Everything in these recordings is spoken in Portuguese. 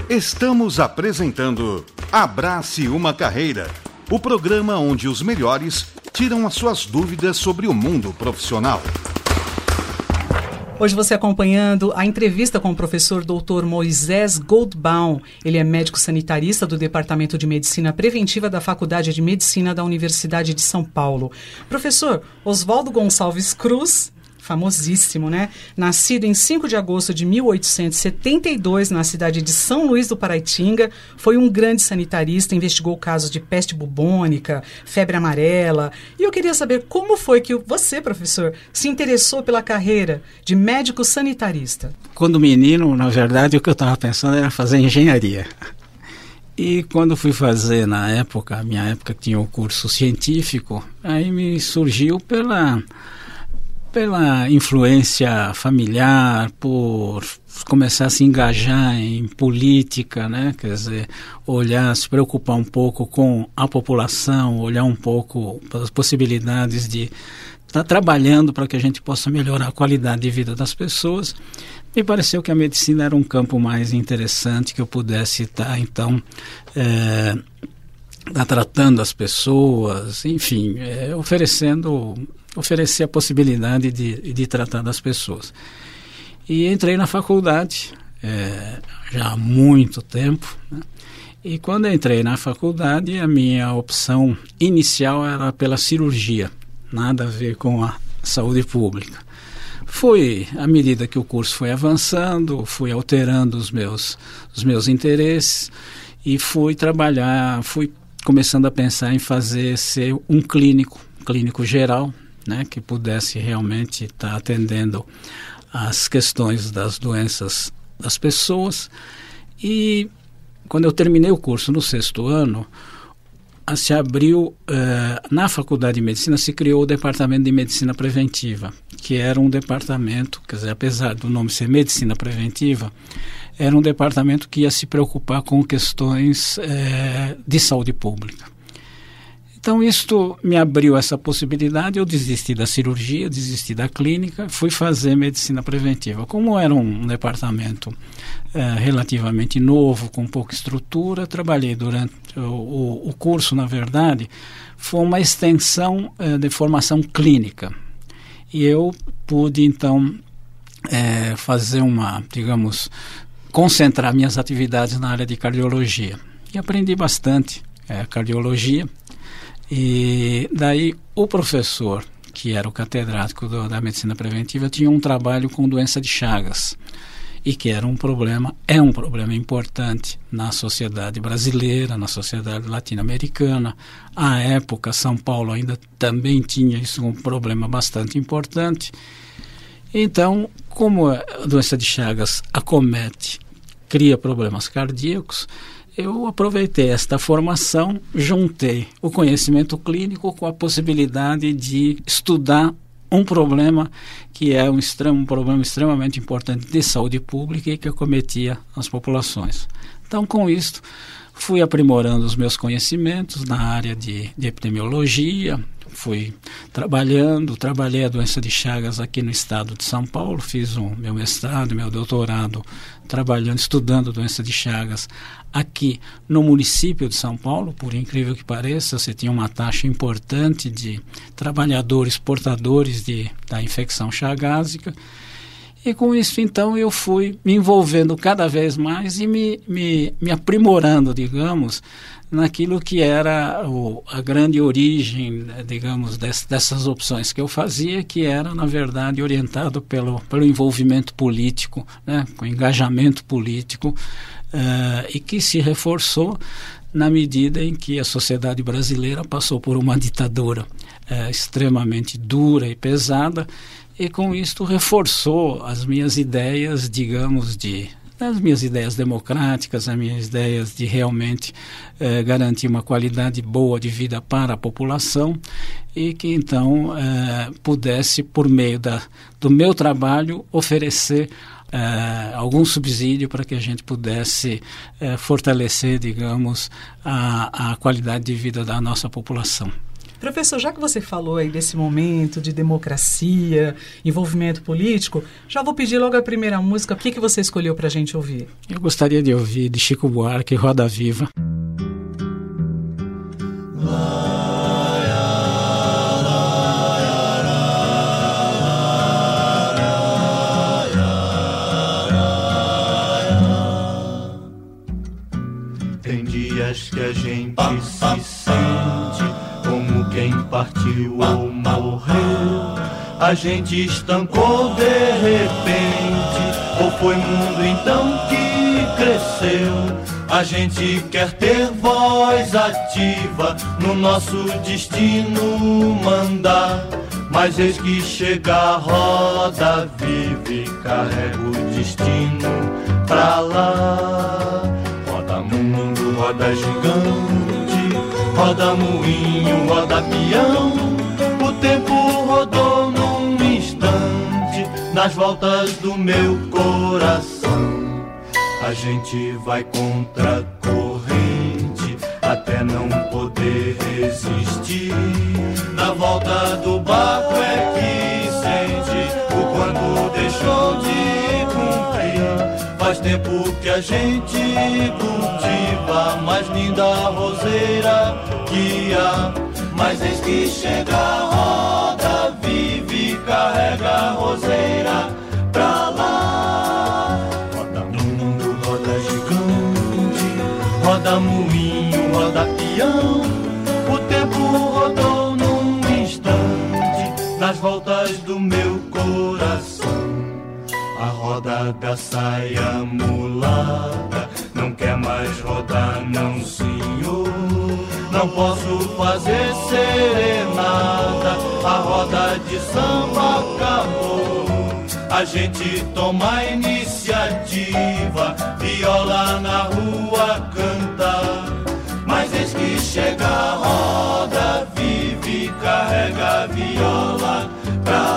Estamos apresentando Abrace uma Carreira, o programa onde os melhores tiram as suas dúvidas sobre o mundo profissional. Hoje você acompanhando a entrevista com o professor Dr. Moisés Goldbaum. Ele é médico sanitarista do Departamento de Medicina Preventiva da Faculdade de Medicina da Universidade de São Paulo. Professor, Oswaldo Gonçalves Cruz, famosíssimo, né? Nascido em 5 de agosto de 1872 na cidade de São Luís do Paraitinga, foi um grande sanitarista, investigou casos de peste bubônica, febre amarela. E eu queria saber como foi que você, professor, se interessou pela carreira de médico sanitarista. Quando menino, na verdade, o que eu estava pensando era fazer engenharia. E quando fui fazer, minha época tinha o curso científico, aí me surgiu pela influência familiar, por começar a se engajar em política, né? Quer dizer, se preocupar um pouco com a população, olhar um pouco para as possibilidades de estar trabalhando para que a gente possa melhorar a qualidade de vida das pessoas. Me pareceu que a medicina era um campo mais interessante, que eu pudesse estar, então, tratando as pessoas, enfim, oferecer a possibilidade de tratar das pessoas. E entrei na faculdade já há muito tempo, né? E quando eu entrei na faculdade, a minha opção inicial era pela cirurgia, nada a ver com a saúde pública. À medida que o curso foi avançando, fui alterando os meus interesses e fui começando a pensar em ser um clínico geral, né, que pudesse realmente estar atendendo às questões das doenças das pessoas. E quando eu terminei o curso no 6º ano, se abriu, na Faculdade de Medicina se criou o Departamento de Medicina Preventiva, que era um departamento, quer dizer, apesar do nome ser Medicina Preventiva, era um departamento que ia se preocupar com questões de saúde pública. Então, isto me abriu essa possibilidade, eu desisti da cirurgia, desisti da clínica, fui fazer medicina preventiva. Como era um departamento relativamente novo, com pouca estrutura, trabalhei durante o curso, na verdade, foi uma extensão de formação clínica. E eu pude, então, concentrar minhas atividades na área de cardiologia. E aprendi bastante cardiologia. E daí o professor, que era o catedrático da medicina preventiva, tinha um trabalho com doença de Chagas, e que é um problema importante na sociedade brasileira, na sociedade latino-americana. À época, São Paulo ainda também tinha isso um problema bastante importante. Então, como a doença de Chagas cria problemas cardíacos, eu aproveitei esta formação, juntei o conhecimento clínico com a possibilidade de estudar um problema que é um problema extremamente importante de saúde pública e que acometia as populações. Então, com isso, fui aprimorando os meus conhecimentos na área de epidemiologia, trabalhei a doença de Chagas aqui no estado de São Paulo, fiz o meu mestrado, meu doutorado, estudando doença de Chagas aqui no município de São Paulo. Por incrível que pareça, você tinha uma taxa importante de trabalhadores portadores da infecção chagásica. E com isso, então, eu fui me envolvendo cada vez mais e me aprimorando, digamos, naquilo que era a grande origem, digamos, dessas opções que eu fazia, que era, na verdade, orientado pelo envolvimento político, né, com engajamento político, e que se reforçou na medida em que a sociedade brasileira passou por uma ditadura extremamente dura e pesada, e com isto reforçou as minhas ideias, digamos, as minhas ideias democráticas, as minhas ideias de realmente garantir uma qualidade boa de vida para a população, e que então pudesse, por meio do meu trabalho, oferecer algum subsídio para que a gente pudesse fortalecer, digamos, a qualidade de vida da nossa população. Professor, já que você falou aí desse momento de democracia, envolvimento político, já vou pedir logo a primeira música. O que você escolheu para a gente ouvir? Eu gostaria de ouvir de Chico Buarque, Roda Viva. Tem dias que a gente se sente como quem partiu ou morreu. A gente estancou de repente, ou foi mundo então que cresceu. A gente quer ter voz ativa, no nosso destino mandar. Mas eis que chega a roda viva e carrega o destino pra lá. Roda mundo, roda gigante, roda moinho, roda peão. O tempo rodou num instante, nas voltas do meu coração. A gente vai contra a corrente, até não poder resistir. Na volta do barco é que sente o quando deixou de cumprir. Faz tempo que a gente cultiva a mais linda roseira que há. Mas eis que chega a roda viva e carrega a roseira pra lá. Roda mundo, roda gigante, roda moinho, roda peão. O tempo rodou num instante, nas voltas do meu coração. A roda da saia mulata não quer mais rodar, não senhor. Não posso fazer serenata, a roda de samba acabou. A gente toma a iniciativa, viola na rua cantar. Mas eis que chega a roda viva e carrega a viola pra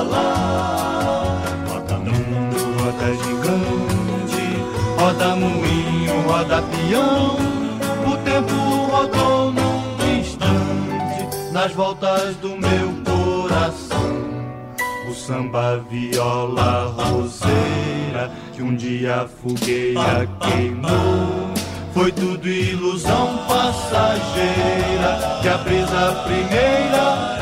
lá. Roda mundo, roda gigante, roda moinho, roda peão. O tempo rodou num instante, nas voltas do meu coração. O samba, viola, roseira, que um dia a fogueira queimou. Foi tudo ilusão passageira, que a brisa primeira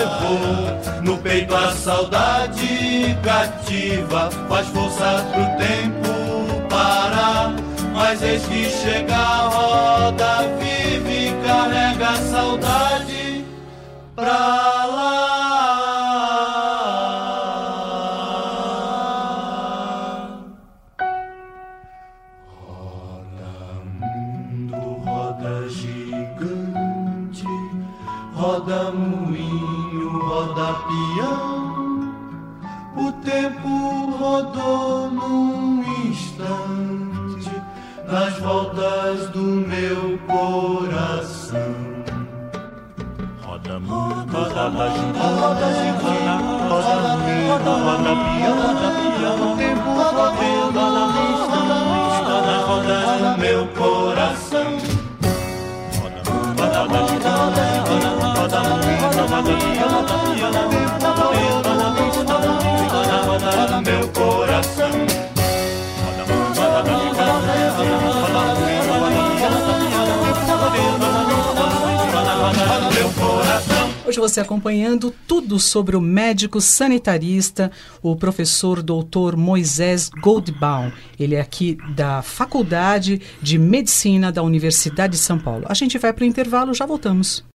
levou. No peito a saudade cativa, faz força pro tempo parar. Mas eis que chega a roda viva e carrega a saudade pra lá. Roda moinho, roda peão. O tempo rodou num instante, nas voltas do meu coração. Roda mundo, roda gigante, roda moinho, roda peão. O tempo rodou num instante, nas voltas do meu coração. Roda gigante, roda meu coração. Hoje você acompanhando tudo sobre o médico sanitarista, o professor Dr. Moisés Goldbaum. Ele é aqui da Faculdade de Medicina da Universidade de São Paulo. A gente vai para o intervalo, já voltamos.